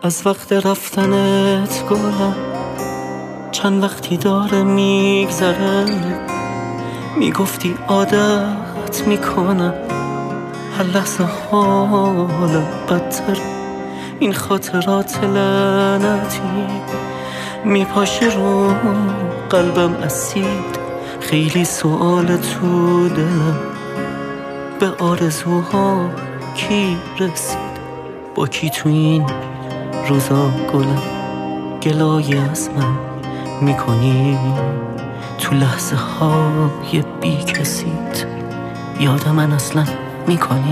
از وقت رفتنت گلم چند وقتی داره میگذره، میگفتی عادت میکنم هر لحظه حالم بدتر. این خاطرات لعنتی میپاشه رو قلبم اسید، خیلی سوال تو دلم به آرزوها کی رسید؟ با کی تو این روزا گلم گلای از من میکنی؟ تو لحظه های بی کسیت یاد من اصلا میکنی؟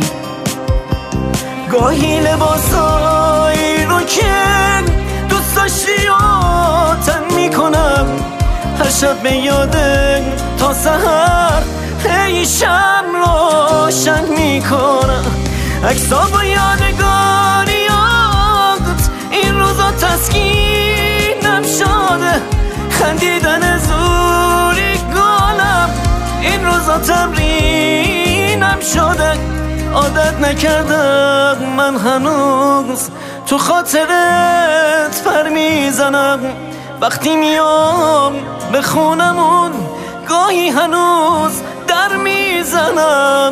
گاهی لباسایی رو که دوست داشتی تن میکنم، هر شب به یاده تا سحر هی شم روشن میکنم. عکس‌ها با یادگاریات این روزا تسکینم شده، خندیدن زوری گلم این روزا تمرینم شده. عادت نکردم من هنوز تو خاطرت پر میزنم، وقتی میام به خونمون گاهی هنوز در میزنم.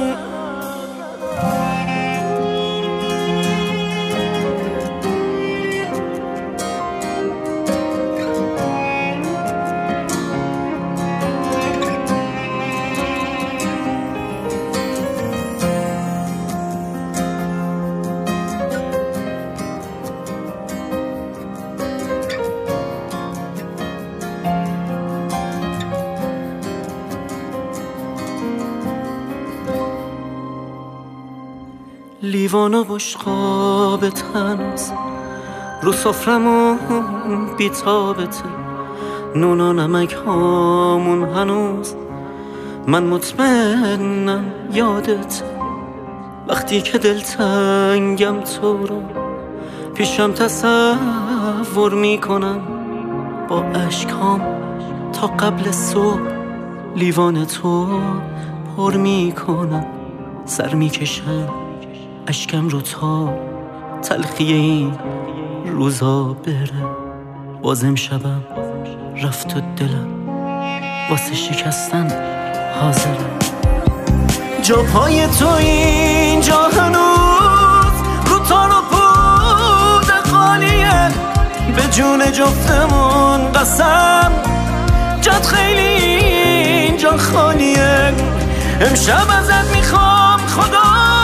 لیوان و بشقابت هنوز رو سفرمون بیتابته، نون و نمک هامون هنوز من مطمئنم یادت. وقتی که دلتنگم تو رو پیشم تصور میکنم، با اشکام تا قبل صبح لیوان تو پر میکنم. سر میکشم اشکم رو تا تلخی این روزا بره، بازم شبم رفت و دلم واسه شکستن حاضره. جا پای تو اینجا هنوز رو تار و پود خالیه، به جون جفتمون قسم جات خیلی اینجا خالیه. امشب ازت میخوام خدا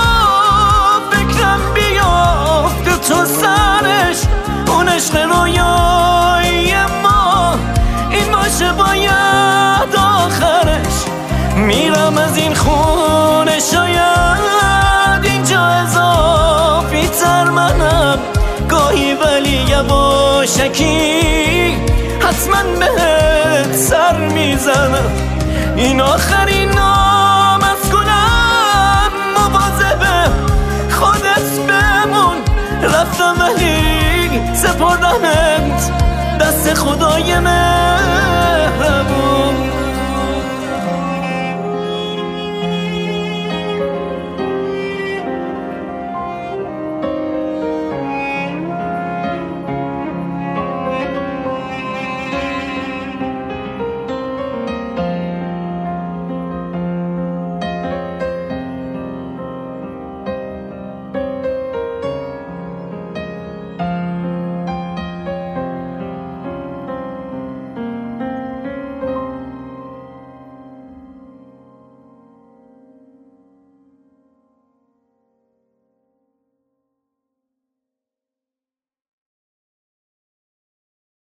فکرم بیافته تو سرش، اون عشق رویایی ما این باشه باید آخرش. میرم از این خونه شاید اینجا اضافی تر منم گاهی، ولی یواشکی حتما بهت سر میزنم. این آخرین نام از گلم، مواظب خودت بمون. رفتم ولی سپردمت دست خدای من.